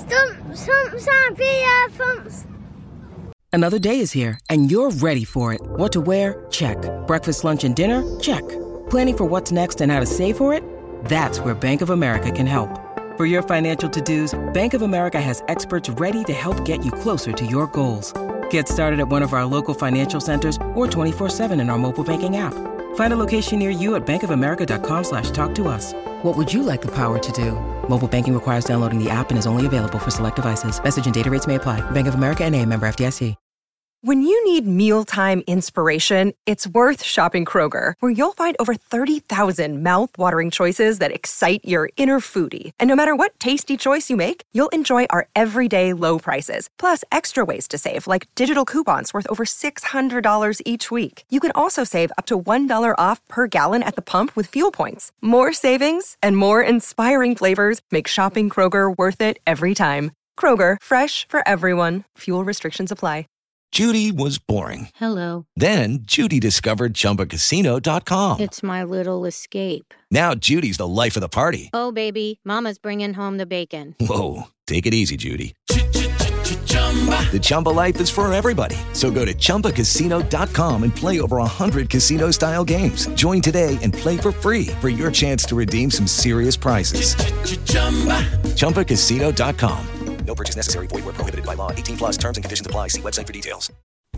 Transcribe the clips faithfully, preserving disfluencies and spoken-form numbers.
Stump, stump, Zappy, thumps. Another day is here, and you're ready for it. What to wear? Check. Breakfast, lunch, and dinner? Check. Planning for what's next and how to save for it? That's where Bank of America can help. For your financial to-dos, Bank of America has experts ready to help get you closer to your goals. Get started at one of our local financial centers or twenty-four seven in our mobile banking app. Find a location near you at bankofamerica.com slash talk to us. What would you like the power to do? Mobile banking requires downloading the app and is only available for select devices. Message and data rates may apply. Bank of America N A, member F D I C. When you need mealtime inspiration, it's worth shopping Kroger, where you'll find over thirty thousand mouth-watering choices that excite your inner foodie. And no matter what tasty choice you make, you'll enjoy our everyday low prices, plus extra ways to save, like digital coupons worth over six hundred dollars each week. You can also save up to one dollar off per gallon at the pump with fuel points. More savings and more inspiring flavors make shopping Kroger worth it every time. Kroger, fresh for everyone. Fuel restrictions apply. Judy was boring. Hello. Then Judy discovered Chumba Casino dot com. It's my little escape. Now Judy's the life of the party. Oh, baby, mama's bringing home the bacon. Whoa, take it easy, Judy. The Chumba life is for everybody. So go to Chumba Casino dot com and play over one hundred casino-style games. Join today and play for free for your chance to redeem some serious prizes. Chumba Casino dot com. No purchase necessary. Void where prohibited by law. eighteen plus terms and conditions apply. See website for details.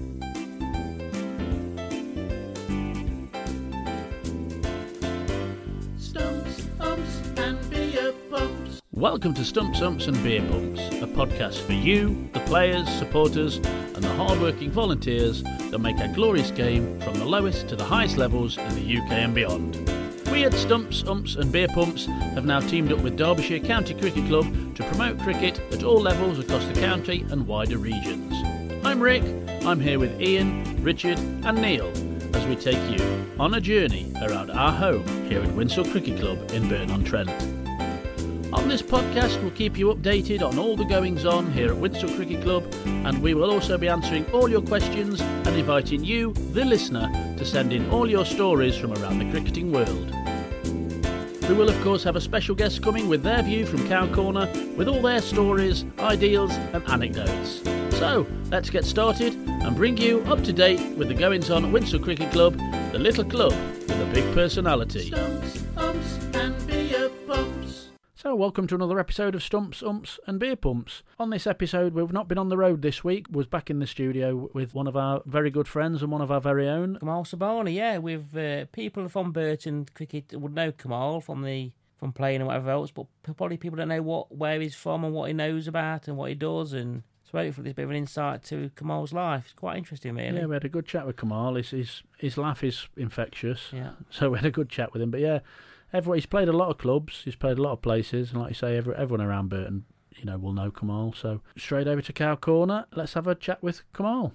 Stumps, umps, and beer pumps. Welcome to Stumps, Umps and Beer Pumps, a podcast for you, the players, supporters, and the hard-working volunteers that make our glorious game from the lowest to the highest levels in the U K and beyond. We at Stumps, Umps and Beer Pumps have now teamed up with Derbyshire County Cricket Club to promote cricket at all levels across the county and wider regions. I'm Rick, I'm here with Ian, Richard and Neil as we take you on a journey around our home here at Winshill Cricket Club in Burton-on-Trent. On this podcast we'll keep you updated on all the goings on here at Winshill Cricket Club, and we will also be answering all your questions and inviting you, the listener, to send in all your stories from around the cricketing world. We will of course have a special guest coming with their view from Cow Corner with all their stories, ideals and anecdotes. So let's get started and bring you up to date with the goings on at Winshill Cricket Club, the little club with a big personality. Stumps, umps and beer pumps. So welcome to another episode of Stumps, Umps and Beer Pumps. On this episode we've not been on the road this week, was back in the studio with one of our very good friends and one of our very own. Kamal Sabani, yeah, with uh, people from Burton Cricket would know Kamal from the from playing and whatever else, but probably people don't know what where he's from and what he knows about and what he does, and so hopefully there's a bit of an insight to Kamal's life. It's quite interesting, really. Yeah, we had a good chat with Kamal. His, his, his laugh is infectious, yeah. So we had a good chat with him, but yeah, Everyone, he's played a lot of clubs, he's played a lot of places, and like you say, every, everyone around Burton, you know, will know Kamal. So straight over to Cow Corner, let's have a chat with Kamal.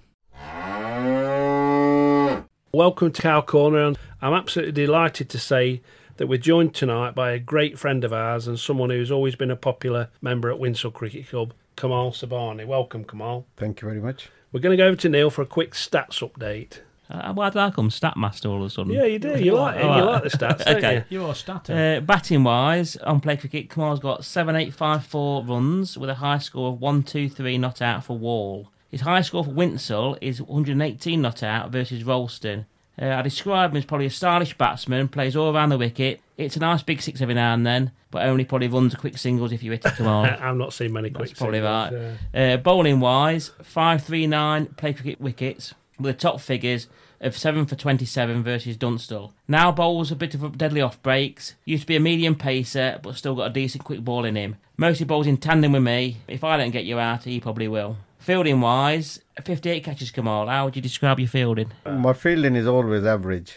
Welcome to Cow Corner, and I'm absolutely delighted to say that we're joined tonight by a great friend of ours and someone who's always been a popular member at Winshill Cricket Club, Kamal Sabani. Welcome, Kamal. Thank you very much. We're going to go over to Neil for a quick stats update. Uh, why did I come Statmaster all of a sudden? Yeah, you do. You like it. Oh, you like the stats, don't okay. you? You're a statter. Uh, batting wise, on play cricket, Kamal's got seven eight five four runs with a high score of one two three not out for Wall. His high score for Winshill is one hundred eighteen not out versus Ralston. Uh, I describe him as probably a stylish batsman, plays all around the wicket. It's a nice big six every now and then, but only probably runs quick singles if you hit it, Kamal. I've not seen many quick That's probably singles. right. Yeah. Uh, bowling wise, five three nine play cricket wickets with the top figures of seven for twenty-seven versus Dunstall. Now bowls a bit of deadly off breaks. Used to be a medium pacer, but still got a decent quick ball in him. Mostly bowls in tandem with me. If I don't get you out, he probably will. Fielding wise, fifty-eight catches, Kamal. How would you describe your fielding? My fielding is always average.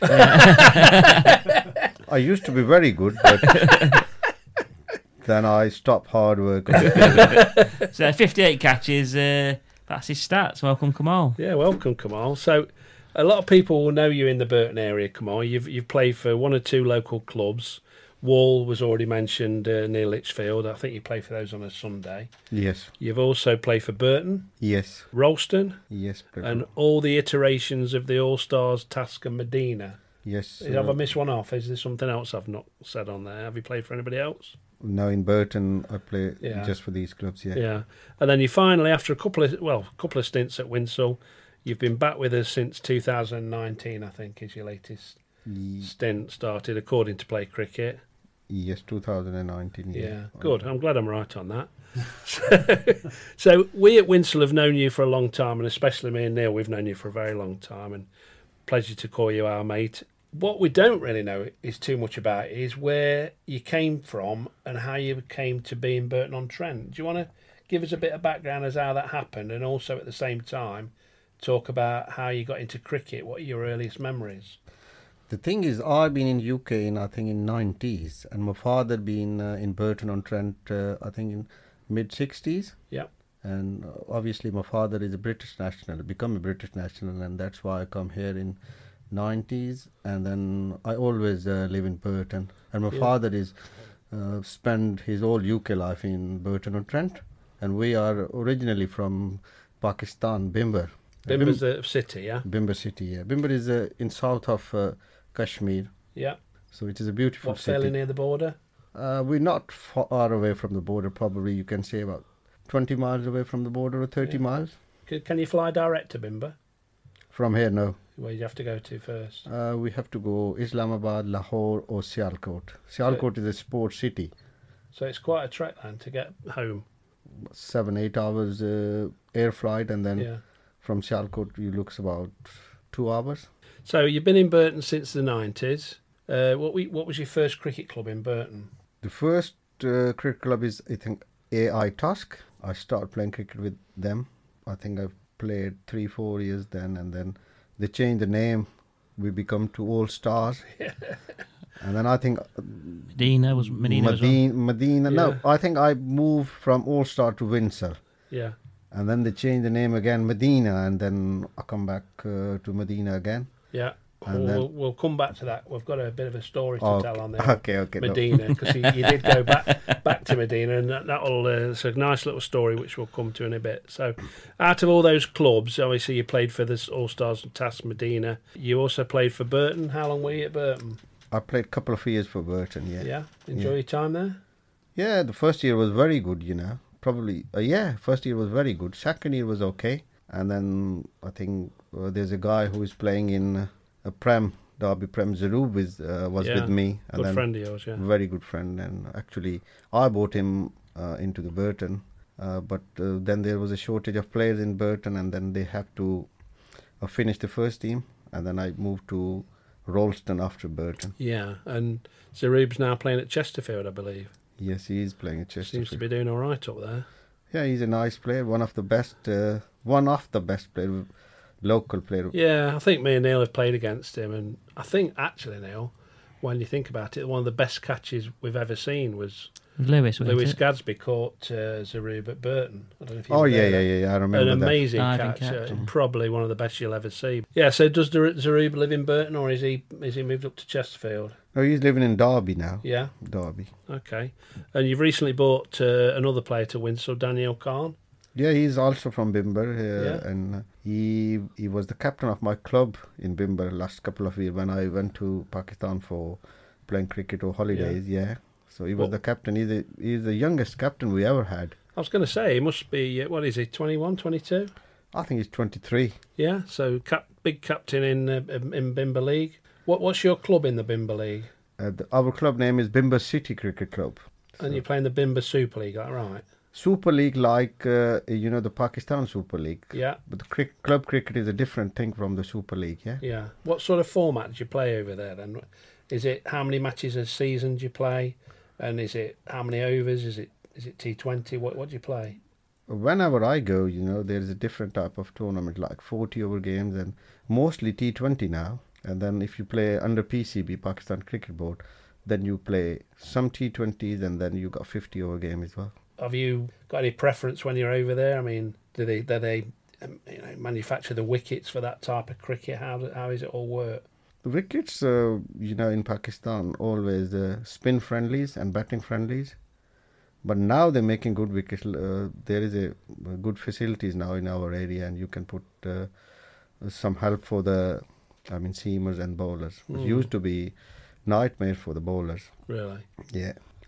I used to be very good, but then I stopped hard work. So fifty-eight catches, uh, that's his stats. Welcome, Kamal. Yeah, welcome, Kamal. So a lot of people will know you in the Burton area, Kamal. You've you've played for one or two local clubs. Wall was already mentioned uh, near Lichfield. I think you play for those on a Sunday. Yes. You've also played for Burton. Yes. Ralston. Yes. Burton. And all the iterations of the All-Stars, Tasker, Medina. Yes. Have I missed one off? Is there something else I've not said on there? Have you played for anybody else? No, in Burton, I play Yeah. just for these clubs, yeah. Yeah. And then you finally, after a couple of, well, a couple of stints at Winshill, you've been back with us since two thousand nineteen, I think, is your latest Ye- stint started, according to Play Cricket. Yes, two thousand nineteen, yeah. Yeah, good. I'm glad I'm right on that. so, so we at Winshill have known you for a long time, and especially me and Neil, we've known you for a very long time, and pleasure to call you our mate. What we don't really know is too much about is where you came from and how you came to be in Burton-on-Trent. Do you want to give us a bit of background as how that happened, and also at the same time talk about how you got into cricket, what are your earliest memories? The thing is, I've been in U K in, I think, in nineties, and my father been uh, in Burton-on-Trent, uh, I think, in mid-sixties. Yeah. And uh, obviously my father is a British national, become a British national, and that's why I come here in nineties, and then I always uh, live in Burton. And my Yeah. father is uh, spent his whole U K life in Burton-on-Trent, and we are originally from Pakistan, Bimber. Bimber's the city, yeah? Bimber city, yeah. Bimber is uh, in south of uh, Kashmir, Yeah. so it is a beautiful What, city. fairly near the border? Uh, we're not far away from the border, probably you can say about twenty miles away from the border or thirty Yeah. miles. C- Can you fly direct to Bimber? From here, no. Where you have to go to first? Uh, we have to go Islamabad, Lahore or Sialkot. Sialkot is a sports city. So it's quite a trek then to get home. Seven, eight hours uh, air flight, and then Yeah. from Sialkot it looks about two hours. So you've been in Burton since the nineties. Uh, what we, what was your first cricket club in Burton? The first uh, cricket club is, I think, A I Tusk. I started playing cricket with them. I think I've played three, four years then, and then they changed the name. We become to All Stars. And then I think Medina was Medina. Was Medina, Medina. Yeah. No, I think I moved from All Star to Windsor. Yeah. And then they changed the name again, Medina, and then I come back uh, to Medina again. Yeah. And We'll, then- we'll come back to that. We've got a bit of a story to Oh, tell on there. okay, okay, no. Medina, because you, you did go back back to Medina, and that, that'll uh, it's a nice little story which we'll come to in a bit. So, out of all those clubs, obviously you played for the All Stars and Task Medina. You also played for Burton. How long were you at Burton? I played a couple of years for Burton, yeah. Yeah. Enjoy Yeah. your time there. Yeah, the first year was very good, you know. Probably, uh, yeah, first year was very good. Second year was okay. And then I think uh, there's a guy who is playing in uh, a Prem, Derby Prem, Zarub is, uh, was Yeah, with me. And good then friend of yours, yeah. Very good friend. And actually, I brought him uh, into the Burton. Uh, but uh, then there was a shortage of players in Burton, and then they have to uh, finish the first team. And then I moved to Rollston after Burton. Yeah, and Zarub's now playing at Chesterfield, I believe. Yes, he is playing at Chesterfield. Seems to be doing all right up there. Yeah, he's a nice player. One of the best, uh, one of the best player, local player. Yeah, I think me and Neil have played against him, and I think actually, Neil, when you think about it, one of the best catches we've ever seen was Lewis, wasn't Lewis it? Gadsby caught uh, Zarub at Burton. I don't know if you Oh were yeah, there. yeah, yeah, yeah. I remember An that. amazing Diving catch, catch, uh, yeah. probably one of the best you'll ever see. Yeah. So does Dar- Zarub live in Burton, or is he is he moved up to Chesterfield? No, he's living in Derby now. Yeah. Derby. Okay. And you've recently bought uh, another player to Winshill, Daniel Khan. Yeah, he's also from Bimber, uh, Yeah. and uh, he he was the captain of my club in Bimber last couple of years when I went to Pakistan for playing cricket or holidays. Yeah, so he was What- the captain. He's the he's the youngest captain we ever had. I was going to say he must be uh, what is he, twenty-one, twenty-two? I think he's twenty-three. Yeah. So cap- big captain in uh, in Bimber League. What what's your club in the Bimber League? Uh, the, our club name is Bimber City Cricket Club. And you're playing the Bimber Super League, is that right? Super League, like uh, you know the Pakistan Super League. Yeah. But the crick, club cricket is a different thing from the Super League. Yeah. Yeah. What sort of format do you play over there then? Is it how many matches a season do you play? And is it how many overs? Is it is it T twenty? What what do you play? Whenever I go, you know, there is a different type of tournament, like forty over games and mostly T twenty now. And then if you play under P C B, Pakistan Cricket Board, then you play some T twenties and then you got fifty over game as well. Have you got any preference when you're over there? I mean, do they do they um, you know, manufacture the wickets for that type of cricket? How do, how does it all work? The wickets, uh, you know, in Pakistan, always uh, spin friendlies and batting friendlies. But now they're making good wickets. Uh, there is a, a good facilities now in our area, and you can put uh, some help for the, I mean, seamers and bowlers. It Mm. used to be nightmare for the bowlers. Really? Yeah.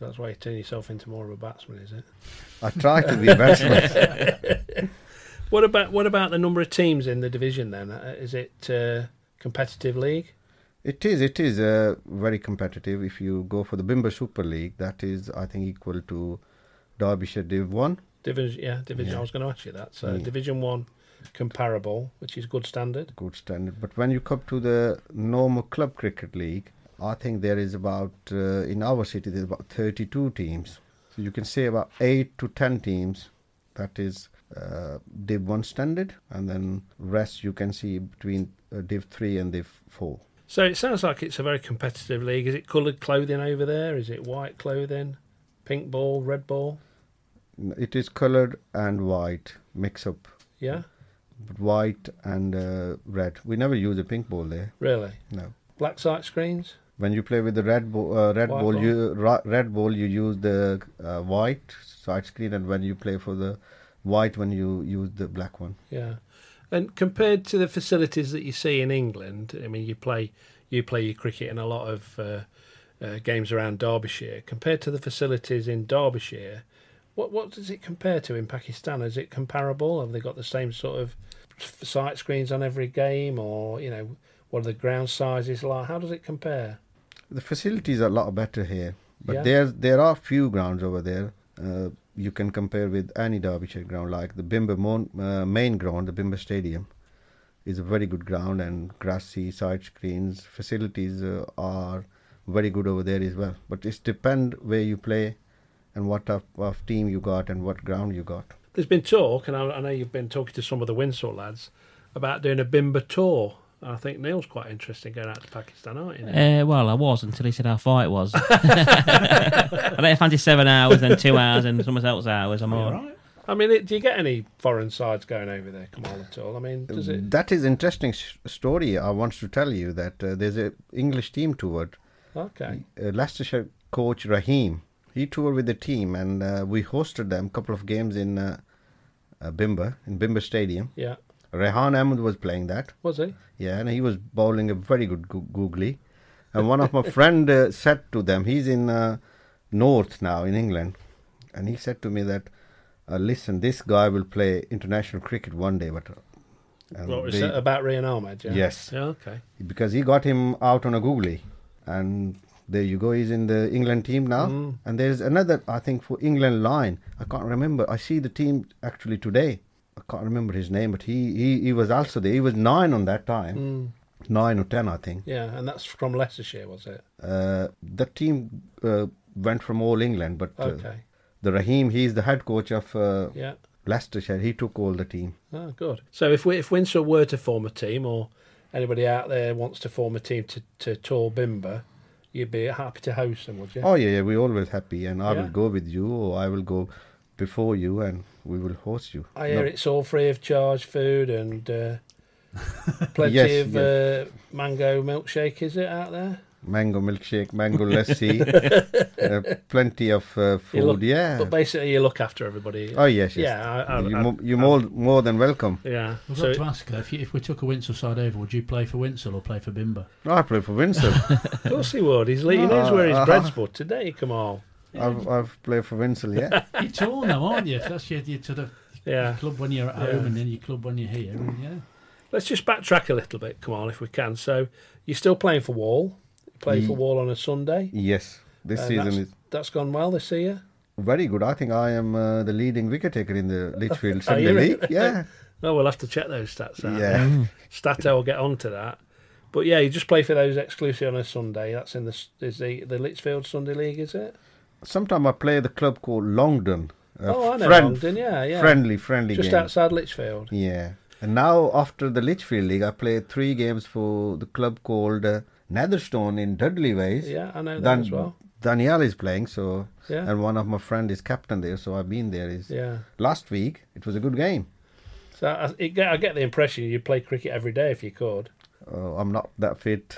So that's why you turn yourself into more of a batsman, is it? I try to be a batsman. What about what about the number of teams in the division then? Uh, Is it uh, competitive league? It is. It is uh, very competitive. If you go for the Bimber Super League, that is, I think, equal to Derbyshire Div One. Division, yeah, division. Yeah. I was going to ask you that. So Yeah. Division One, comparable, which is good standard. Good standard. But when you come to the normal club cricket league, I think there is about uh, in our city there's about thirty-two teams. So you can say about eight to ten teams. That is uh, Div One standard, and then rest you can see between uh, Div Three and Div Four. So it sounds like it's a very competitive league. Is it coloured clothing over there? Is it white clothing? Pink ball, red ball? It is coloured and white mix up. Yeah, But white and uh, red. We never use a pink ball there. really. No. Black sight screens? When you play with the red ball, uh, red White ball, ball. you ra- red ball you use the uh, white side screen, and when you play for the white one, you use the black one. Yeah. And compared to the facilities that you see in England, I mean, you play you play your cricket in a lot of uh, uh, games around Derbyshire. Compared to the facilities in Derbyshire, what what does it compare to in Pakistan? Is it comparable? Have they got the same sort of sight screens on every game, or you know, what are the ground sizes like? How does it compare? The facilities are a lot better here, but Yeah. there there are few grounds over there. Uh, you can compare with any Derbyshire ground, like the Bimber Mon- uh, main ground, the Bimber Stadium, is a very good ground, and grassy side screens facilities uh, are very good over there as well. But it depends where you play, and what type of team you got, and what ground you got. There's been talk, and I, I know you've been talking to some of the Windsor lads about doing a Bimber tour. I think Neil's quite interested in going out to Pakistan, aren't you? Neil? Uh, well, I was until he said how far it was. I don't fancy seven hours, then two hours, and someone else's hours. I'm all right. I mean, it, do you get any foreign sides going over there, Kamal, at all? I mean, does it? That is interesting sh- story. I want to tell you that uh, there's a English team toured. Okay. Uh, Leicestershire coach Raheem, he toured with the team, and uh, we hosted them a couple of games in uh, uh, Bimber, in Bimber Stadium. Yeah. Rehan Ahmed was playing that. Was he? Yeah, and he was bowling a very good go- googly. And one of my friend uh, said to them, he's in uh, North now in England, and he said to me that, uh, listen, this guy will play international cricket one day. But uh, and What was they- that about Rian Ahmed? Yeah? Yes. Yeah, okay. because he got him out on a googly, and there you go, he's in the England team now. Mm. And there's another, I think, for England line, I can't remember. I see the team actually today. I can't remember his name, but he, he, he was also there. He was nine on that time, Mm. nine or ten, I think. Yeah, and that's from Leicestershire, was it? Uh, the team uh, went from all England, but uh, Okay. the Raheem, he's the head coach of uh, Yeah. Leicestershire. He took all the team. Oh, good. So if we, if Windsor were to form a team, or anybody out there wants to form a team to, to tour Bimber, you'd be happy to host them, would you? Oh, yeah, yeah, we're always happy, and I Yeah. will go with you, or I will go before you, and we will host you. I hear No- it's all free of charge food and uh, plenty Yes, of yes. Uh, mango milkshake, is it, out there? Mango milkshake, mango lassi, uh, plenty of uh, You food, look- yeah. But basically, you look after everybody. Oh, yes, yes. Yeah, I, I, you I, mo- you're more, more than welcome. yeah. We've So got to ask her, if, you, if we took a Windsor side over, would you play for Windsor or play for Bimber? I play for Windsor. of course he would. He's, he No, knows where his uh, bread's buttered, don't you, Kamal? I've, I've played for Windsor, yeah. You're torn now, aren't you? That's your, your sort of Yeah. your club when you're at home, Yeah. and then your club when you're here. And yeah. Let's just backtrack a little bit, Kamal, if we can. So you're still playing for Wall. You play for Ye- Wall on a Sunday. Yes, this And season that's, is that's gone well this year. very good. I think I am uh, the leading wicket taker in the Litchfield Are Sunday you? League. Yeah, Oh, we'll have to check those stats out. yeah. Stato will get onto that. But yeah, you just play for those exclusively on a Sunday. That's in the is the the Litchfield Sunday League, is it? Sometimes I play the club called Longdon. Uh, Oh, I know friend- Longdon, yeah, yeah. Friendly, friendly Just game. outside Litchfield. Yeah. And now after the Litchfield League, I played three games for the club called uh, Netherstone in Dudley Ways. Yeah, I know that Dan- as well. Danielle is playing, so Yeah. and one of my friend is captain there, so I've been there. Is Yeah. last week it was a good game. So I, it, I get the impression you'd play cricket every day if you could. Uh, I'm not that fit.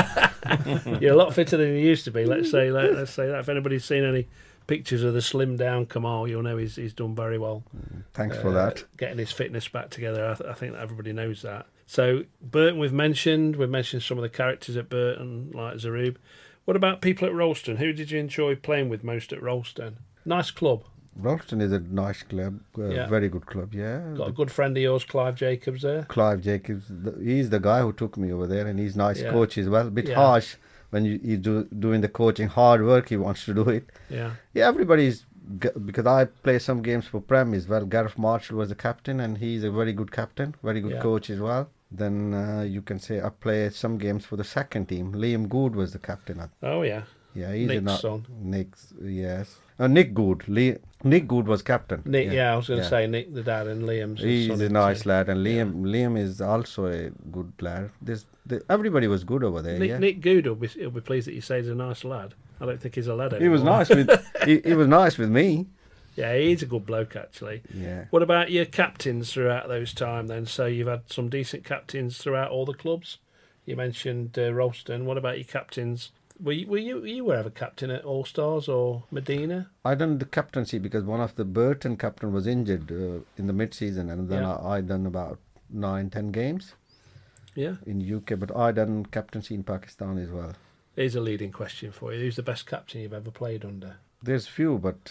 You're a lot fitter than you used to be. Let's say let, let's say that. If anybody's seen any pictures of the slimmed down Kamal, you'll know he's he's done very well. Thanks for Uh, that. Getting his fitness back together. I, th- I think that everybody knows that. So Burton, we've mentioned. We've mentioned some of the characters at Burton, like Zarub. What about people at Rollston? Who did you enjoy playing with most at Rollston? Nice club. Rollston is a nice club, uh, Yeah. very good club, yeah. Got a good friend of yours, Clive Jacobs, there. Clive Jacobs, the- he's the guy who took me over there, and he's nice Yeah. coach as well. Bit Yeah. harsh when you, you do doing the coaching, hard work. He wants to do it. Yeah. Yeah, everybody's g- because I play some games for Prem as well. Gareth Marshall was the captain, and he's a very good captain, very good Yeah. coach as well. Then uh, you can say I play some games for the second team. Liam Good was the captain. Oh, yeah. Yeah, he's Nick's a not, son. Nick's, yes. Uh, Nick Good. Lee, Nick Good was captain. Nick, yeah, I was going to yeah. say Nick, the dad, and Liam's the He's son, a isn't nice he? lad, and Liam Liam is also a good lad. There's, the, everybody was good over there. Nick, yeah. Nick Good will be, he'll be pleased that you say he's a nice lad. I don't think he's a lad anymore. He was nice with he, he was nice with me. Yeah, he's a good bloke, actually. Yeah. What about your captains throughout those time then? So you've had some decent captains throughout all the clubs. You mentioned uh, Rollston. What about your captains? Were you, were you you were ever captain at All Stars or Medina? I done the captaincy because one of the Burton captain was injured uh, in the mid-season, and then Yeah. I, I done about nine, ten games Yeah. in U K. But I done captaincy in Pakistan as well. Here's a leading question for you. Who's the best captain you've ever played under? There's few, but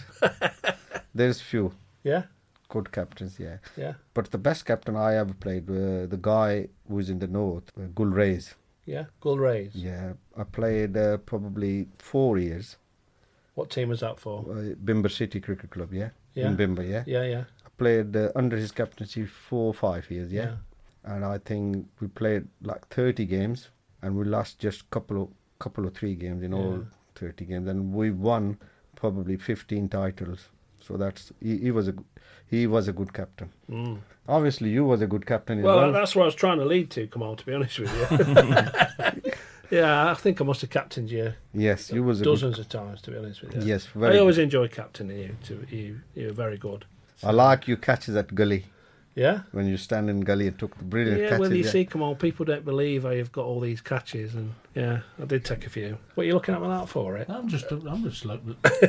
there's few Yeah? good captains. Yeah. Yeah. But the best captain I ever played, uh, the guy who's in the north, uh, Gul Reis. Yeah? Gull Rays. Yeah, I played uh, probably four years. What team was that for? Uh, Bimber City Cricket Club, yeah? Yeah. In Bimber, yeah? Yeah, yeah. I played uh, under his captaincy four or five years, yeah? Yeah. And I think we played like thirty games, and we lost just couple of couple of three games in all Yeah. thirty games, and we won probably fifteen titles. So that's he, he was a he was a good captain. Mm. Obviously, you was a good captain as Well, well. that's what I was trying to lead to, come on, to be honest with you. Yeah, I think I must have captained you Yes, you was a dozens good, of times, to be honest with you. Yes, I very always good. enjoy captaining you. To, you you're very good. I like you catches at gully Yeah? when you stand in gully and took the brilliant Yeah, catches. well, you yeah. see, come on, people don't believe how you've got all these catches, and yeah, I did take a few. What are you looking at me that for, it? I'm just, I'm just like,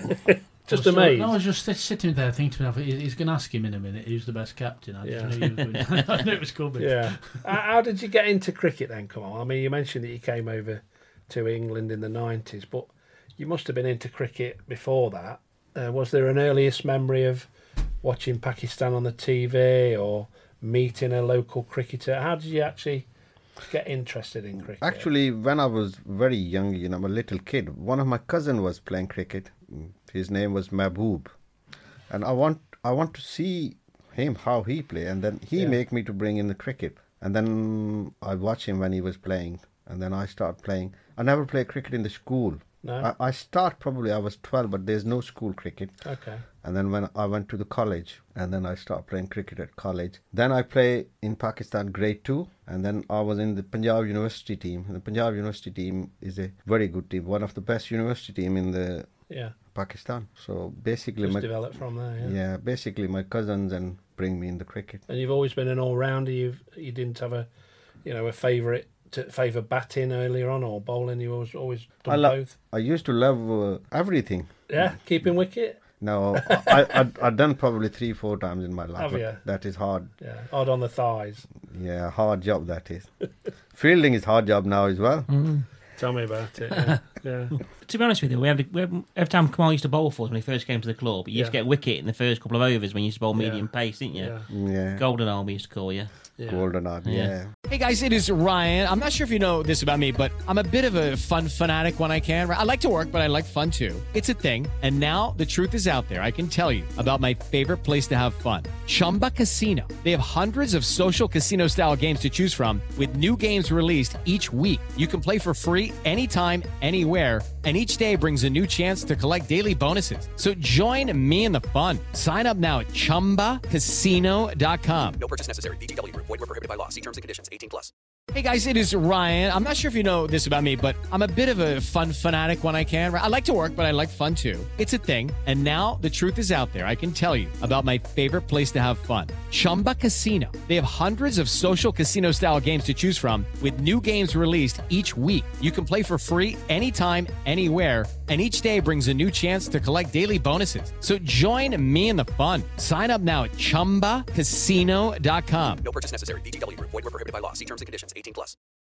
Just I was, amazed. No, I was just sit- sitting there thinking to myself, he- he's going to ask him in a minute who's the best captain. I, Yeah. just knew, he was going, I knew it was coming. Yeah. how, how did you get into cricket then? Come on, I mean, you mentioned that you came over to England in the nineties, but you must have been into cricket before that. Uh, was there an earliest memory of watching Pakistan on the T V or meeting a local cricketer? How did you actually get interested in cricket? Actually, when I was very young, you know, I'm a little kid, one of my cousin was playing cricket. His name was Mahboob, and I want I want to see him how he play, and then he Yeah. make me to bring in the cricket, and then I watch him when he was playing, and then I start playing. I never played cricket in the school. No? I, I start probably I was twelve, but there's no school cricket. Okay. And then when I went to the college, and then I started playing cricket at college. Then I play in Pakistan grade two, and then I was in the Punjab University team. And the Punjab University team is a very good team, one of the best university team in the Yeah. Pakistan. So basically, Just my developed from there, yeah. yeah, basically my cousins and bring me in the cricket. And you've always been an all-rounder. You've you didn't have a, you know, a favourite to favour batting earlier on or bowling. You always always done I lo- both. I used to love uh, everything. Yeah, keeping wicket. No, I, I I've done probably three four times in my life. Have but you? That is hard. Yeah, hard on the thighs. Yeah, hard job that is. Fielding is hard job now as well. Tell me about it. Yeah. yeah. To be honest with you, we had, we had, every time Kamal used to bowl for us when he first came to the club, he used to Yeah. get a wicket in the first couple of overs when you used to bowl medium Yeah. pace, didn't you? Yeah. Yeah, Golden Arm, we used to call you. Yeah. golden arm. Yeah. Yeah. Hey guys, it is Ryan. I'm not sure if you know this about me, but I'm a bit of a fun fanatic when I can. I like to work, but I like fun too. It's a thing. And now the truth is out there. I can tell you about my favorite place to have fun. Chumba Casino. They have hundreds of social casino style games to choose from with new games released each week. You can play for free anytime, anywhere. And each day brings a new chance to collect daily bonuses. So join me in the fun. Sign up now at chumba casino dot com. No purchase necessary. V G W Group. Void where prohibited by law. See terms and conditions. eighteen plus. Hey guys, it is Ryan. I'm not sure if you know this about me, but I'm a bit of a fun fanatic when I can. I like to work, but I like fun too. It's a thing. And now the truth is out there. I can tell you about my favorite place to have fun. Chumba Casino. They have hundreds of social casino style games to choose from with new games released each week. You can play for free anytime, anywhere. And each day brings a new chance to collect daily bonuses. So join me in the fun. Sign up now at chumba casino dot com. No purchase necessary. V G W Group. Void where prohibited by law. See terms and conditions. eighteen plus.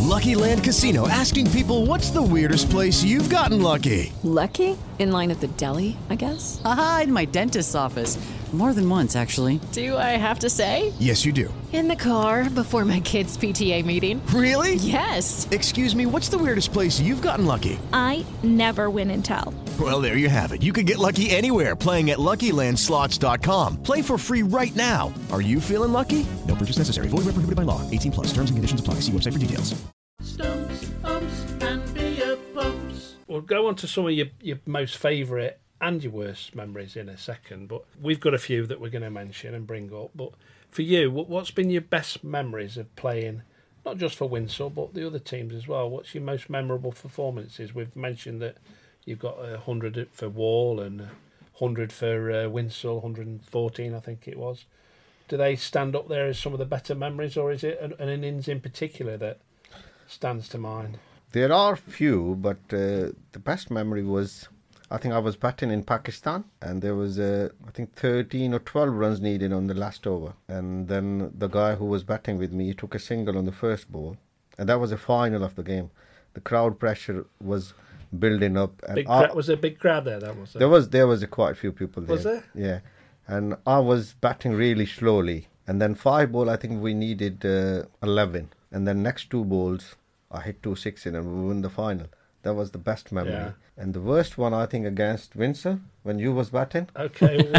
Lucky Land Casino, asking people, what's the weirdest place you've gotten lucky? Lucky? In line at the deli, I guess? Aha, in my dentist's office. More than once, actually. Do I have to say? Yes, you do. In the car before my kids' P T A meeting. Really? Yes. Excuse me, what's the weirdest place you've gotten lucky? I never win and tell. Well, there you have it. You can get lucky anywhere, playing at Lucky Land Slots dot com. Play for free right now. Are you feeling lucky? No purchase necessary. Void where prohibited by law. eighteen plus. Terms and conditions apply. See website for details. Stumps, umps, and beer bumps. We'll go on to some of your, your most favourite and your worst memories in a second, but we've got a few that we're going to mention and bring up. But for you, what, what's been your best memories of playing, not just for Winshill, but the other teams as well? What's your most memorable performances? We've mentioned that you've got a hundred for Wall and a hundred for uh, Winshill, one hundred fourteen, I think it was. Do they stand up there as some of the better memories, or is it an, an innings in particular that stands to mind? There are few, but uh, the best memory was, I think I was batting in Pakistan, and there was, uh, I think, thirteen or twelve runs needed on the last over. And then the guy who was batting with me took a single on the first ball, and that was the final of the game. The crowd pressure was building up. And Big I, cra- was there a big crowd there? That was there was there was a quite a few people there. Was there? Yeah, and I was batting really slowly. And then five ball, I think we needed uh, eleven, and then next two balls, I hit two six in, and we won the final. That was the best memory. Yeah. And the worst one, I think, against Windsor, when you was batting. Okay. Well,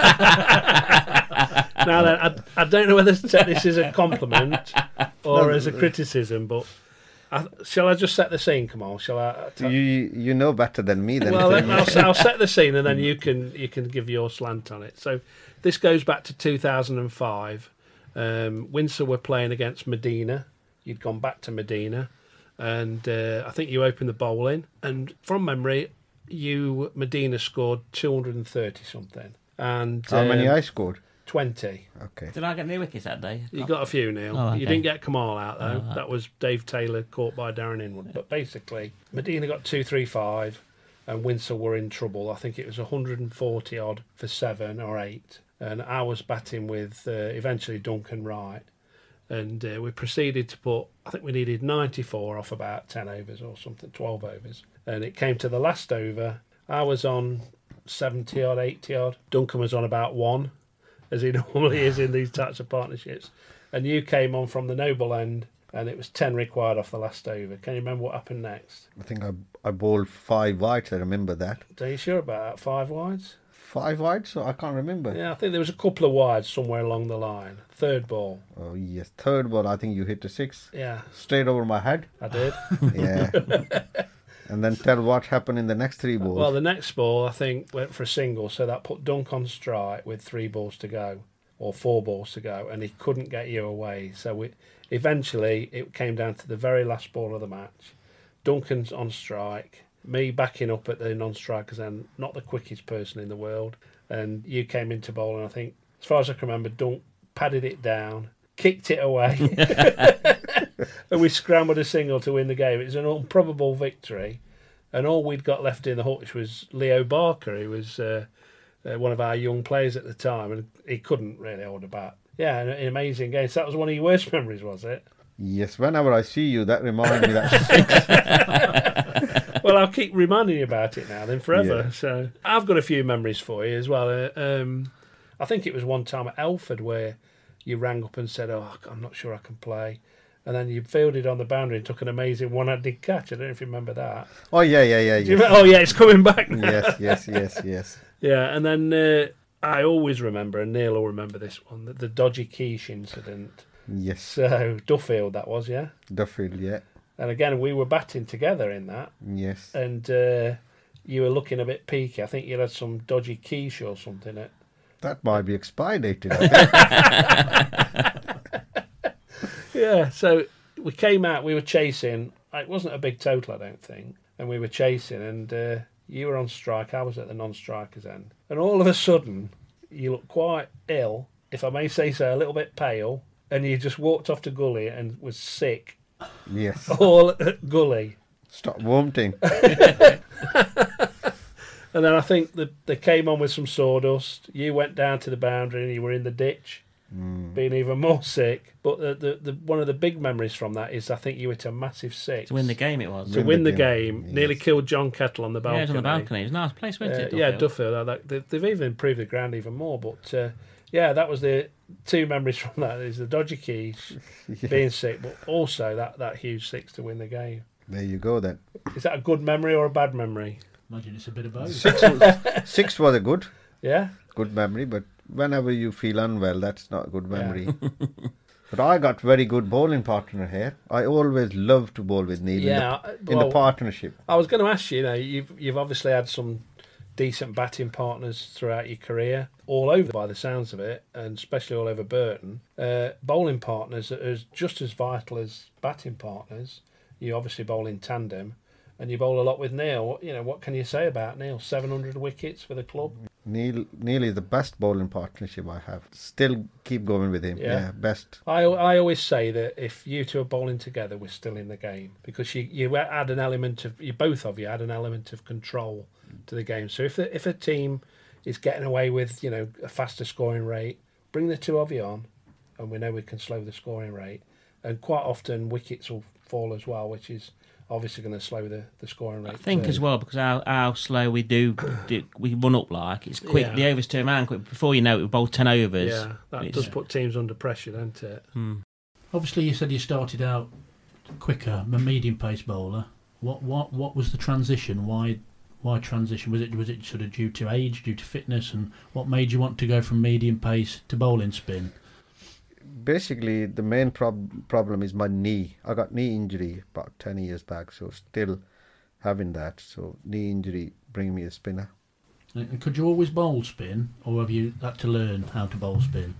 now then, I, I don't know whether to take this as a compliment or No, as a no. criticism, but I, shall I just set the scene, Kamal? Shall I? You you know better than me. Then. Well, I'll, I'll set the scene, and then you can you can give your slant on it. So, this goes back to two thousand five. Um, Windsor were playing against Medina. You'd gone back to Medina, and uh, I think you opened the bowling. And from memory, you Medina scored two hundred thirty something. And How many um, I scored? twenty. Okay. Did I get any wickets that day? You got a few, Neil. Oh, okay. You didn't get Kamal out, though. Oh, right. That was Dave Taylor caught by Darren Inwood. But basically, Medina got two three five, and Windsor were in trouble. I think it was one hundred forty odd for seven or eight. And I was batting with uh, eventually Duncan Wright. And uh, we proceeded to put, I think we needed ninety-four off about ten overs or something, twelve overs. And it came to the last over. I was on seventy odd, eighty odd. Duncan was on about one, as he normally is in these types of partnerships. And you came on from the noble end, and it was ten required off the last over. Can you remember what happened next? I think I I bowled five wides. I remember that. Are you sure about that? Five wides? Five wides, so I can't remember. Yeah, I think there was a couple of wides somewhere along the line. Third ball. Oh yes, third ball. I think you hit a six. Yeah. Straight over my head. I did. Yeah. And then tell what happened in the next three balls. Well, the next ball, I think, went for a single, so that put Dunk on strike with three balls to go, or four balls to go, and he couldn't get you away. So we, eventually, it came down to the very last ball of the match. Duncan's on strike, me backing up at the non-strikers end, not the quickest person in the world, and you came into bowl, and I think, as far as I can remember, Dunk padded it down, kicked it away, and we scrambled a single to win the game. It was an improbable victory, and all we'd got left in the hutch was Leo Barker, who was uh, uh, one of our young players at the time, and he couldn't really hold a bat. Yeah, an, an amazing game. So that was one of your worst memories, was it? Yes, whenever I see you, that reminds me that six. Well, I'll keep reminding you about it now, then forever. Yeah. So I've got a few memories for you as well. Uh, um, I think it was one time at Elford where you rang up and said, "Oh, I'm not sure I can play," and then you fielded on the boundary and took an amazing one-handed catch. I don't know if you remember that. Oh yeah, yeah, yeah. Do you yes. remember- oh yeah, it's coming back now. Yes, yes, yes, yes. Yeah, and then uh, I always remember, and Neil will remember this one, the, the dodgy quiche incident. Yes. So Duffield, that was, yeah. Duffield, yeah. And again, we were batting together in that. Yes. And uh, you were looking a bit peaky. I think you had some dodgy quiche or something. At... That might be expired dated. I think. Yeah, so we came out, we were chasing. It wasn't a big total, I don't think. And we were chasing, and uh, you were on strike. I was at the non-strikers end. And all of a sudden, you looked quite ill, if I may say so, a little bit pale. And you just walked off to Gully and was sick. Yes. All at Gully. Stop vomiting. And then I think the, they came on with some sawdust. You went down to the boundary and you were in the ditch. Mm. being even more sick. But the, the, the one of the big memories from that is I think you hit a massive six. To win the game it was. To win, win the, the game. game. Yes. Nearly killed John Kettle on the balcony. Yeah, it was on the balcony. It was a nice place, wasn't uh, it, Duffield? Yeah, Duffield. That, they, they've even improved the ground even more. But uh, yeah, that was the two memories from that. Is the dodgy keys, yeah. being sick, but also that, that huge six to win the game. There you go then. Is that a good memory or a bad memory? Imagine it's a bit of both. Six was, six was a good. Yeah. Good memory, but whenever you feel unwell, that's not a good memory. Yeah. But I got very good bowling partner here. I always love to bowl with Neil yeah, in, the, well, in the partnership. I was going to ask you, you know, you've, you've obviously had some decent batting partners throughout your career, all over by the sounds of it, and especially all over Burton. Uh, bowling partners are just as vital as batting partners. You obviously bowl in tandem, and you bowl a lot with Neil. What, you know, what can you say about Neil? seven hundred wickets for the club. Neil, Neil is the best bowling partnership I have. Still keep going with him. Yeah, yeah best. I I always say that if you two are bowling together, we're still in the game because you you add an element of you both of you add an element of control to the game. So if the, if a team is getting away with you know a faster scoring rate, bring the two of you on, and we know we can slow the scoring rate. And quite often wickets will fall as well, which is obviously going to slow the, the scoring rate. I think too. as well, because how, how slow we do, do, we run up like, it's quick, yeah. the overs turn around quick. Before you know it, we bowl ten overs. Yeah, that does put teams under pressure, doesn't it? Hmm. Obviously, you said you started out quicker, a medium-pace bowler. What what what was the transition? Why why transition? Was it was it sort of due to age, due to fitness, and what made you want to go from medium pace to bowling spin? Basically, the main prob- problem is my knee. I got knee injury about ten years back, so still having that. So knee injury bring me a spinner. And could you always bowl spin, or have you had to learn how to bowl spin?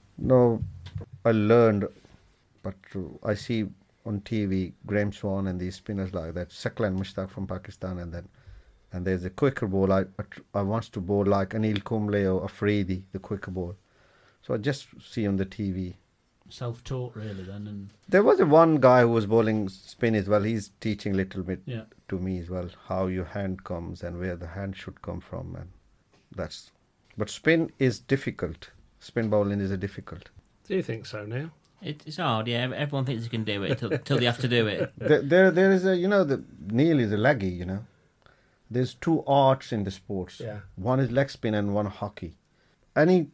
No, I learned, but I see on T V Graham Swan and these spinners like that, Saklan Mushtaq from Pakistan, and then and there's a quicker ball. I I want to bowl like Anil Kumble or Afridi, the quicker ball. So I just see on the T V. Self-taught really then, and there was a one guy who was bowling spin as well. He's teaching a little bit yeah. to me as well how your hand comes and where the hand should come from, and that's. But spin is difficult. Spin bowling is a difficult. Do you think so, Neil? It, it's hard. Yeah, everyone thinks they can do it till, till they have to do it. There, there, there is a you know the Neil is a leggy. You know, there's two arts in the sports. Yeah. One is leg spin and one hockey. Any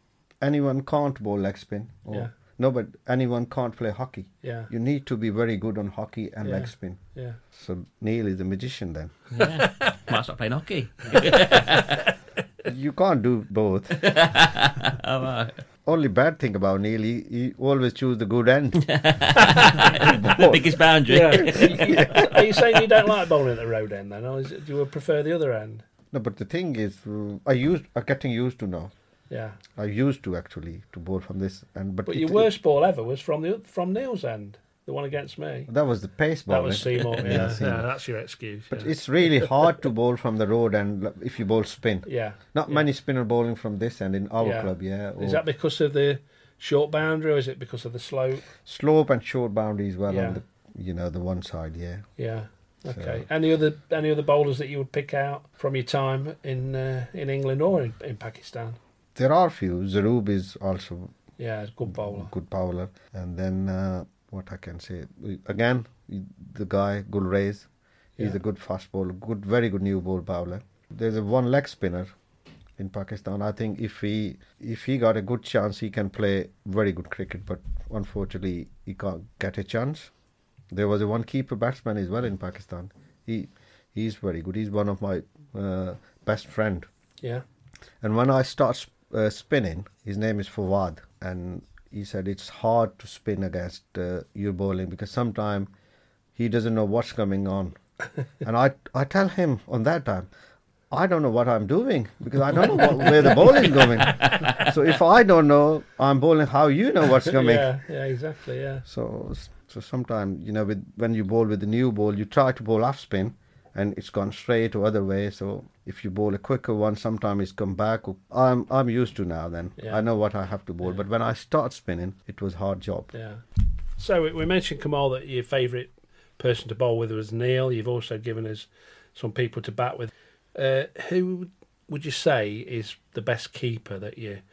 anyone can't bowl leg spin. Or, yeah. No, but anyone can't play hockey. Yeah. You need to be very good on hockey and yeah. leg spin. Yeah. So Neil is a magician then. Yeah. Might start playing hockey. You can't do both. Oh, right. Only bad thing about Neil, he, he always choose the good end. The biggest boundary. Yeah. Are you saying you don't like bowling at the road end then, or is it, do you prefer the other end? No, but the thing is, uh, I used, I'm getting used to now. Yeah. I used to actually to bowl from this and but, but it, your worst ball ever was from the from Neil's end, the one against me. That was the pace ball. That was Seymour. Yeah, yeah, Seymour. yeah, that's your excuse. But yeah. it's really hard to bowl from the road and if you bowl spin. Yeah. Not yeah. many spinner bowling from this end in our yeah. club. Yeah. Is that because of the short boundary or is it because of the slope? Slope and short boundary as well yeah. on the you know the one side. Yeah. Yeah. Okay. So. Any other any other bowlers that you would pick out from your time in uh, in England or in, in Pakistan? There are a few. Zaroob is also yeah, good bowler. Good bowler. And then uh, what I can say again, the guy Gulrez, he's yeah. a good fast bowler, good, very good new ball bowler. There's a one leg spinner in Pakistan. I think if he if he got a good chance, he can play very good cricket. But unfortunately, he can't get a chance. There was a one keeper batsman as well in Pakistan. He he's very good. He's one of my uh, best friend. Yeah. And when I start uh, spinning, his name is Fawad, and he said it's hard to spin against uh, your bowling because sometimes he doesn't know what's coming on. And I I tell him on that time, I don't know what I'm doing because I don't know what, where the ball is going. So if I don't know I'm bowling, how you know what's coming? Yeah, yeah, exactly, yeah. So so sometimes you know with when you bowl with the new ball, you try to bowl off spin, and it's gone straight or other way. So if you bowl a quicker one, sometimes it's come back. I'm I'm used to now. Then yeah. I know what I have to bowl. Yeah. But when I start spinning, it was a hard job. Yeah. So we mentioned, Kamal, that your favourite person to bowl with was Neil. You've also given us some people to bat with. Uh, who would you say is the best keeper that you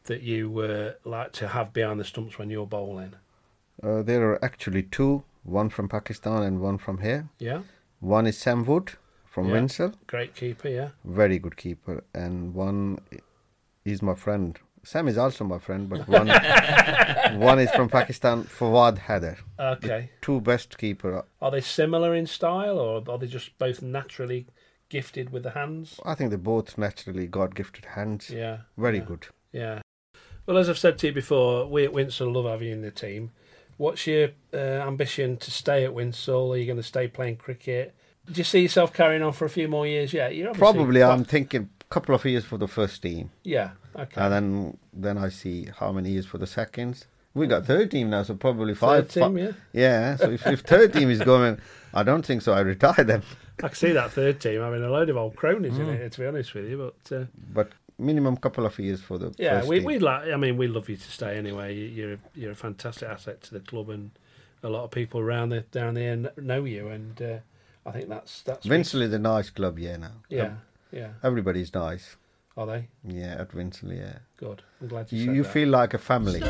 that you uh, like to have behind the stumps when you're bowling? Uh, there are actually two, one from Pakistan and one from here. Yeah. One is Sam Wood from Yeah. Winsell. Great keeper, yeah. Very good keeper. And one is my friend. Sam is also my friend, but one one is from Pakistan, Fawad Haider. Okay. The two best keeper. Are they similar in style, or are they just both naturally gifted with the hands? I think they're both naturally God-gifted hands. Yeah. Very yeah. good. Yeah. Well, as I've said to you before, we at Winsell love having you in the team. What's your uh, ambition to stay at Winsell? Are you going to stay playing cricket? Do you see yourself carrying on for a few more years yet? You're obviously Probably, quite- I'm thinking a couple of years for the first team. Yeah, okay. And then then I see how many years for the seconds. We got third team now, so probably five. Third team, fi- yeah. Yeah, so if, if third team is going, I don't think so. I retire them. I can see that third team having a load of old cronies in Mm. it, to be honest with you. But uh, But minimum couple of years for the yeah, first we team. we like. I mean, we love you to stay anyway. You- You're a, you're a fantastic asset to the club, and a lot of people around the down there kn- know you. And uh, I think that's that's Winsell is a nice club, yeah. Now, Yeah, Ev- yeah. Everybody's nice. Are they? Yeah, at Winsell, yeah. Good. I'm glad you You, said you that. feel like a family.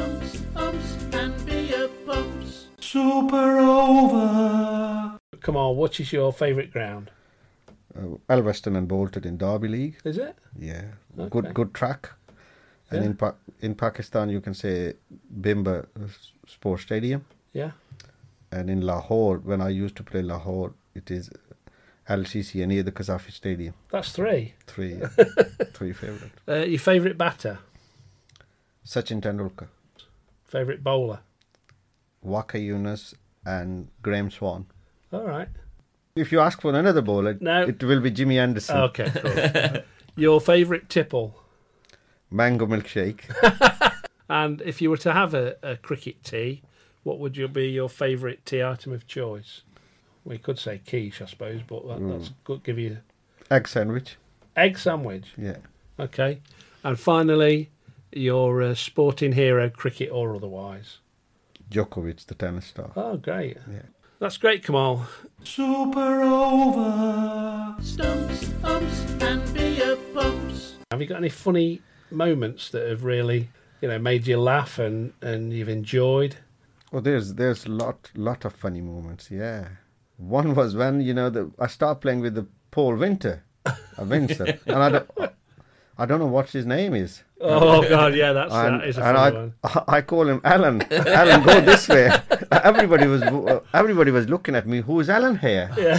Super over. Come on, what is your favourite ground? Uh, Alveston and Bolton in Derby League. Is it? Yeah, Okay. good good track. And Yeah. in pa- in Pakistan, you can say Bimba uh, Sports Stadium. Yeah. And in Lahore, when I used to play Lahore, it is L C C near the Qazafi Stadium. That's three. Three, yeah. Three favourite. Uh, your favourite batter? Sachin Tendulkar, Favourite bowler? Waka Yunus, and Graham Swan. All right. If you ask for another bowler, No. it will be Jimmy Anderson. Okay, cool. Your favourite tipple? Mango milkshake. And if you were to have a, a cricket tea, what would you be your favourite tea item of choice? We could say quiche, I suppose, but that, Mm. that's good. Give you Egg sandwich. egg sandwich. Yeah. Okay. And finally, your uh, sporting hero, cricket or otherwise. Djokovic, the tennis star. Oh, great. Yeah. That's great, Kamal. Super over. Stumps, umps, and beer bumps. Have you got any funny moments that have really, you know, made you laugh and, and you've enjoyed? Oh, there's there's lot lot of funny moments. Yeah. One was when you know the I started playing with the Paul Winter, a Windsor, and I don't I don't know what his name is. Oh God, yeah, that's and, that is a and funny I, one. I call him Alan. Alan, go this way. Everybody was everybody was looking at me. Who's Alan here? Yeah.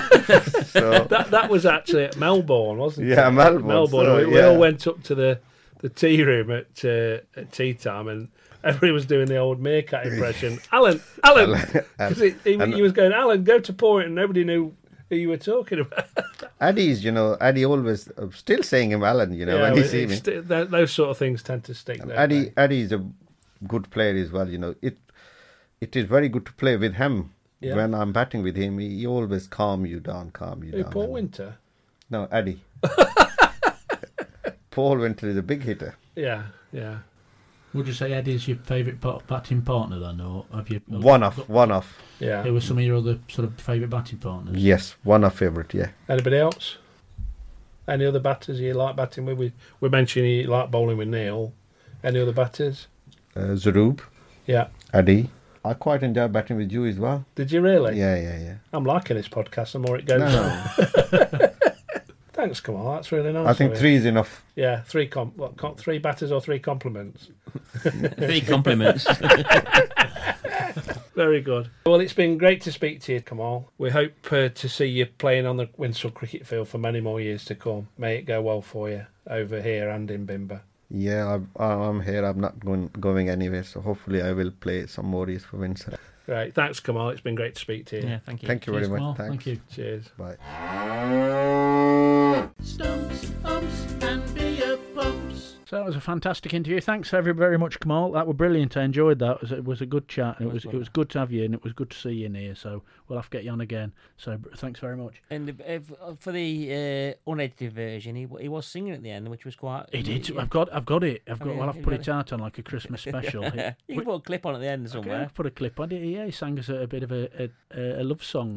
So that that was actually at Melbourne, wasn't it? Yeah, Melbourne, Melbourne. so, we, we yeah. all went up to the, the tea room at uh, at tea time, and everybody was doing the old meerkat impression. Alan, Alan, Alan. 'Cause he, he, And- he was going, Alan, go to point, and nobody knew who you were talking about. Eddie's, you know, Eddie always uh, still saying him Alan. You know, Yeah, when he but see it's me. st- th- those sort of things tend to stick. don't Eddie they? Eddie's a good player as well. You know, it it is very good to play with him. Yeah. When I'm batting with him, he, he always calm you down, calm you Who, down. Paul Winter? No, Eddie. Paul Winter is a big hitter. Yeah, yeah. Would you say Eddie's your favourite pa- batting partner then, or have you One off, one off. Yeah. Who were some of your other sort of favourite batting partners? Yes, one of favourite. Yeah. Anybody else? Any other batters you like batting with? We we mentioned you like bowling with Neil. Any other batters? Uh, Zarub. Yeah. Eddie. I quite enjoy batting with you as well. Did you really? Yeah, yeah, yeah. I'm liking this podcast the more it goes No, on. Thanks, Kamal. That's really nice. I think of you. three is enough. Yeah, three com- what, com- three batters or three compliments. Three compliments. Very good. Well, it's been great to speak to you, Kamal. We hope uh, to see you playing on the Winsell cricket field for many more years to come. May it go well for you over here and in Bimba. Yeah, I, I'm here. I'm not going going anywhere. So hopefully, I will play some more years for Windsor. Great. Thanks, Kamal. It's been great to speak to you. Yeah, thank you. Thank you Cheers, very Kamal. much. Thanks. Thank you. Cheers. Bye. Stumps, umps, and beer bumps. So that was a fantastic interview. Thanks very, very much, Kamal. That was brilliant. I enjoyed that. It was, it was a good chat. It was it was good to have you, and it was good to see you in here. So we'll have to get you on again. So thanks very much. And if, for the uh, unedited version, he he was singing at the end, which was quite. He did. Yeah. I've got. I've got it. I've got. Oh, yeah, Well, I've you put got it it. out on like a Christmas special. It- you can put a clip on at the end Okay, somewhere. I've put a clip on it. Yeah, he sang us a, a bit of a, a, a love song. Yeah.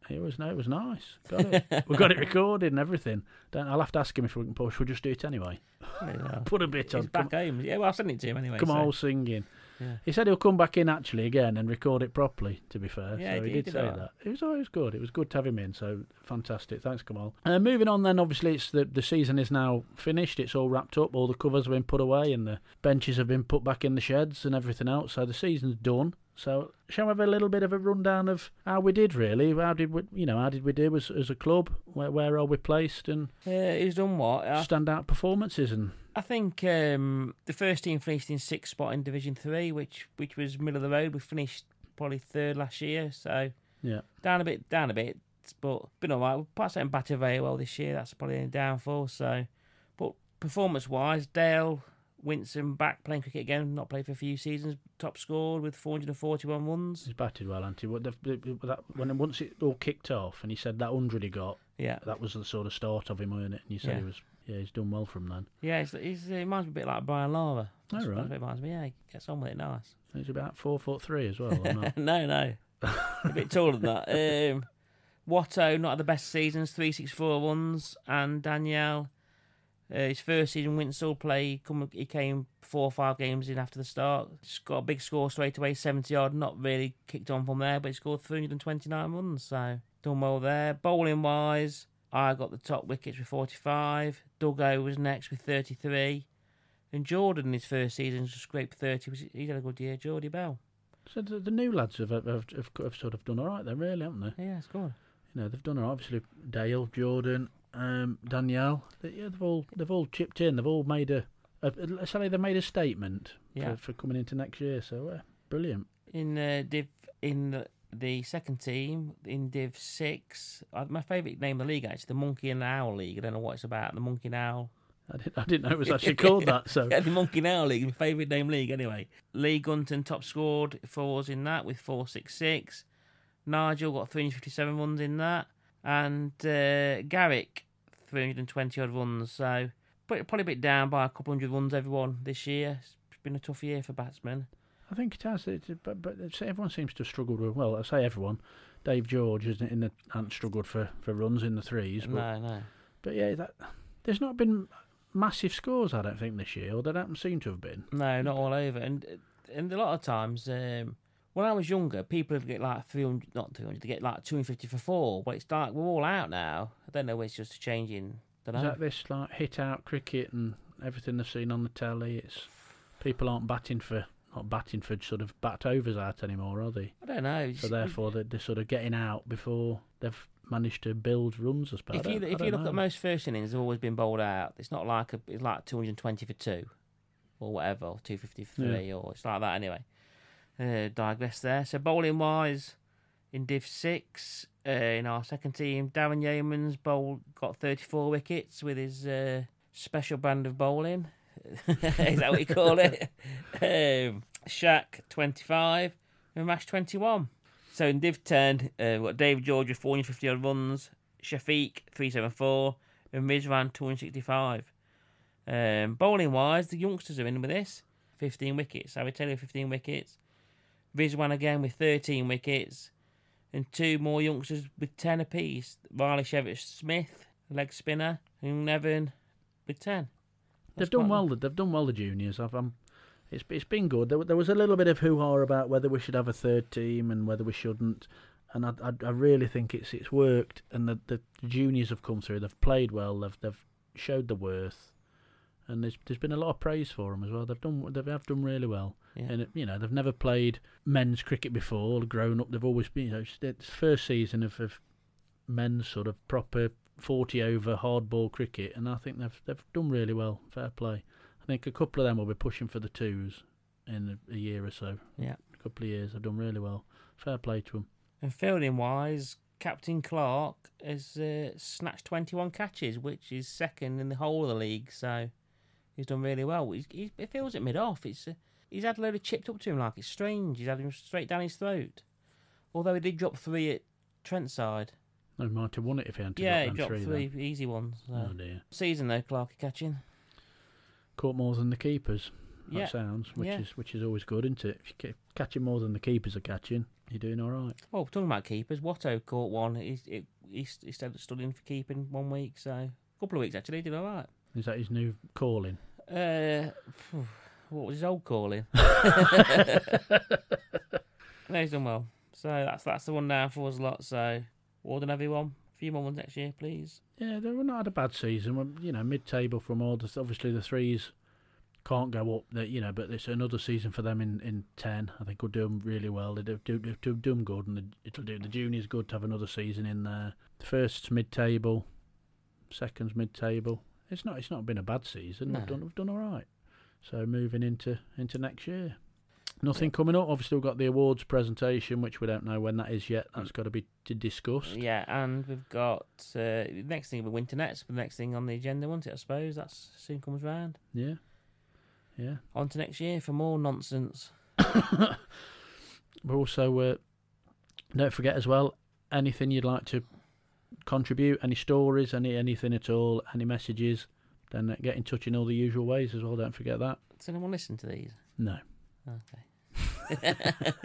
It was no, it was nice. Got it. We got it recorded and everything. Don't, I'll have to ask him if we can push. We'll just do it anyway. Yeah. Put a bit He's on. back come, home. Yeah, well, I'll send it to him anyway. Come so. all singing. Yeah. He said he'll come back in actually again and record it properly. To be fair, Yeah, so he he did did do say that. that. It was always good. It was good to have him in. So fantastic. Thanks, Kamal. Uh, moving on then. Obviously, it's the the season is now finished. It's all wrapped up. All the covers have been put away and the benches have been put back in the sheds and everything else. So the season's done. So shall we have a little bit of a rundown of how we did really? How did we, you know, how did we do as as a club? Where where are we placed and Uh, he's done what? I, standout performances and I think um, the first team finished in sixth spot in Division Three, which which was middle of the road. We finished probably third last year, so yeah, down a bit, down a bit, but been all right. We passed out and batted very well this year. That's probably a downfall. So, but performance wise, Dale Winston back playing cricket again. Not played for a few seasons. Top scored with four hundred forty-one runs. he's batted well, hasn't he? What the, the, that, when once it all kicked off and he said that hundred he got, Yeah, that was the sort of start of him, wasn't it? And you said Yeah. he was, yeah, he's done well from then. yeah. He's, he's, he reminds me a bit like Brian Lara. That's Oh, right. what it reminds me. Yeah, he gets on with it nice. He's about four foot three as well. Or not? no, no, a bit taller than that. Um, Watto not had the best seasons, three sixty-four runs, and Danielle, uh, his first season Winsall play, come, he came four or five games in after the start. He's got a big score straight away, seventy odd. Not really kicked on from there, but he scored three hundred twenty-nine runs, so done well there. Bowling wise, I got the top wickets with forty-five. Duggo was next with thirty-three. And Jordan, in his first season, scraped thirty. He's had a good year, Geordie Bell. So the, the new lads have, have, have, have sort of done all right then, really, haven't they? Yeah, it's good. You know, they've done all right. Obviously, Dale, Jordan, um, Danielle, they, yeah, they've all they've all chipped in. They've all made a, a, a sorry, they made a statement Yeah. for, for coming into next year. So uh, brilliant. In uh, Div, in the, the second team, in Div six, uh, my favourite name of the league actually, the Monkey and Owl League. I don't know what it's about. The Monkey and Owl. I didn't, I didn't know it was actually called that. So yeah, the Monkey and Owl League, my favourite name league anyway. Lee Gunton top scored for us in that with four sixty-six. Nigel got three hundred fifty-seven runs in that, and uh, Garrick three hundred twenty odd runs. So probably a bit down by a couple hundred runs everyone this year. It's been a tough year for batsmen. I think it has. It, but but it's- everyone seems to have struggled with. Well, I say everyone. Dave George isn't in the hasn't struggled for, for runs in the threes. But, No, no. But yeah, that there's not been massive scores. I don't think this year, or there don't seem to have been. No, not all over. And and a lot of times, um, when I was younger, people would get like three hundred, not three hundred, they get like two hundred fifty for four. But it's like we're all out now. I don't know. It's just a change in. Don't Is know. that this like hit out cricket and everything they've seen on the telly? It's people aren't batting for not batting for sort of bat overs out anymore, are they? I don't know. So Just- therefore, they're, they're sort of getting out before they've managed to build runs. I suppose. If I you don't- I if you don't look know. at most first innings, they've always been bowled out. It's not like a, it's like two hundred twenty for two, or whatever, or two fifty for three, or it's like that anyway. Uh, digress there. So bowling wise, in Div six, uh, in our second team, Darren Yeomans bowled got thirty four wickets with his uh, special brand of bowling. Is that what you call it? um, Shaq twenty five and Rash twenty one. So in Div ten, uh, what David George with four hundred fifty odd runs, Shafiq three seventy-four, and Rizwan two hundred sixty-five. Um, bowling wise, the youngsters are in with this, fifteen wickets. I would tell you fifteen wickets. Rizwan again with thirteen wickets, and two more youngsters with ten apiece. Riley Shevich Smith, leg spinner, and Nevin with ten. They've done well. They've done well. The juniors. I've, um, it's it's been good. There, there was a little bit of hoo-ha about whether we should have a third team and whether we shouldn't, and I, I, I really think it's it's worked. And the, the juniors have come through. They've played well. They've they've showed the worth, and there's there's been a lot of praise for them as well. They've done they have done really well. Yeah. And you know they've never played men's cricket before. Grown up, they've always been. You know, it's, it's first season of, of men's sort of proper forty over hardball cricket, and I think they've they've done really well. Fair play. I think a couple of them will be pushing for the twos in a, a year or so. Yeah, a couple of years. They've done really well. Fair play to them. And fielding wise, Captain Clark has uh, snatched twenty-one catches, which is second in the whole of the league. So he's done really well. He's, he, it feels at mid off. It's uh, he's had a load of chipped up to him like it's strange. He's had him straight down his throat. Although he did drop three at Trentside. No, he might have won it if he hadn't Yeah, he got them dropped three. three then. easy ones. So. Oh dear. Season though, Clark catching. Caught more than the keepers. that Yeah. sounds, which Yeah. is which is always good, isn't it? If you ca- catching more than the keepers are catching, you're doing all right. Well, talking about keepers, Watto caught one. He, he, he, he started studying for keeping one week, so a couple of weeks actually, he did all right. Is that his new calling? Uh, what was his old calling? No, he's done well. So that's that's the one down for us lot. So, well done everyone. A few more ones next year, please. Yeah, they were not had a bad season. We're, you know, mid-table from all. The, obviously, the threes can't go up. They, you know, but it's another season for them in, in ten. I think we'll do them really well. They do do, do, do them good, and the, it'll do the juniors good to have another season in there. The first mid-table, second's mid-table. It's not. It's not been a bad season. No. We've done. We've done all right. So moving into into next year. Nothing coming up. Obviously, we've got the awards presentation, which we don't know when that is yet. That's got to be discussed. Yeah, and we've got uh, the next thing will be Winter Nets, the next thing on the agenda, won't it? I suppose that's soon comes round. Yeah, yeah. On to next year for more nonsense. But also, uh, don't forget as well, anything you'd like to contribute, any stories, any anything at all, any messages, then uh, get in touch in all the usual ways as well. Don't forget that. Does anyone listen to these? No. Okay.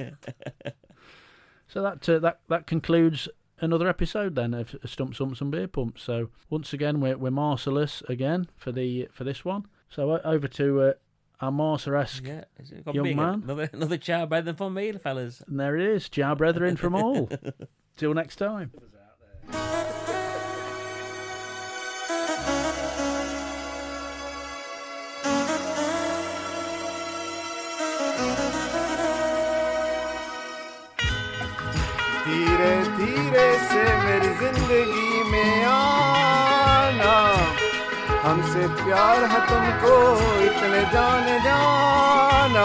So that uh, that that concludes another episode then of Stumps, Umps and Beer Pumps. So once again, we're we're marcellous again for the for this one. So uh, over to uh, our Marcer-esque Yeah, it's got young big, man. Another another chow bread than for me, fellas. And there it is, Jar Brethren from all. Till next time. धीरे धीरे से मेरी जिंदगी में आना हमसे प्यार है तुमको इतने जाने जाना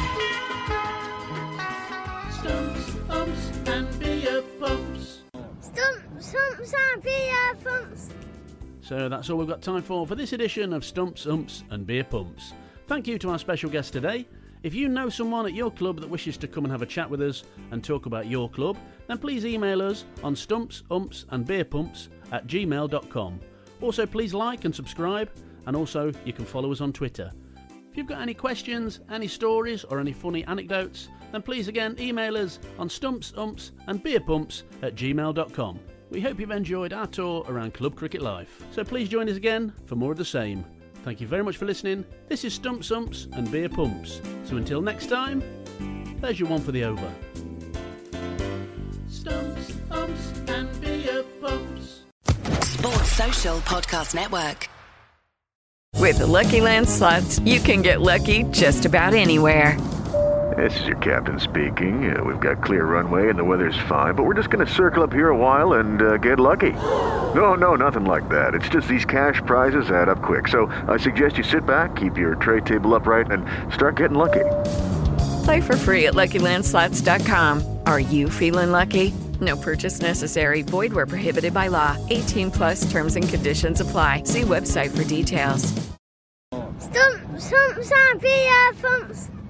Stumps, umps, and beer pumps. Stumps, umps, and beer pumps. So that's all we've got time for for this edition of Stumps, Umps and Beer Pumps. Thank you to our special guest today. If you know someone at your club that wishes to come and have a chat with us and talk about your club, then please email us on stumps, umps and beer pumps at gmail dot com. Also, please like and subscribe, and also you can follow us on Twitter. If you've got any questions, any stories or any funny anecdotes, then please again email us on stumps, umps and beer pumps at gmail dot com. We hope you've enjoyed our tour around club cricket life. So please join us again for more of the same. Thank you very much for listening. This is Stumps, Umps and Beer Pumps. So until next time, there's your one for the over. Stumps, umps, and beer pumps. Sports Social Podcast Network. With the Lucky Land Slots, you can get lucky just about anywhere. This is your captain speaking. Uh, we've got clear runway and the weather's fine, but we're just going to circle up here a while and uh, get lucky. No, no, nothing like that. It's just these cash prizes add up quick. So I suggest you sit back, keep your tray table upright, and start getting lucky. Play for free at Lucky Land Slots dot com. Are you feeling lucky? No purchase necessary. Void where prohibited by law. eighteen plus terms and conditions apply. See website for details. Stumps, umps, and beer pumps.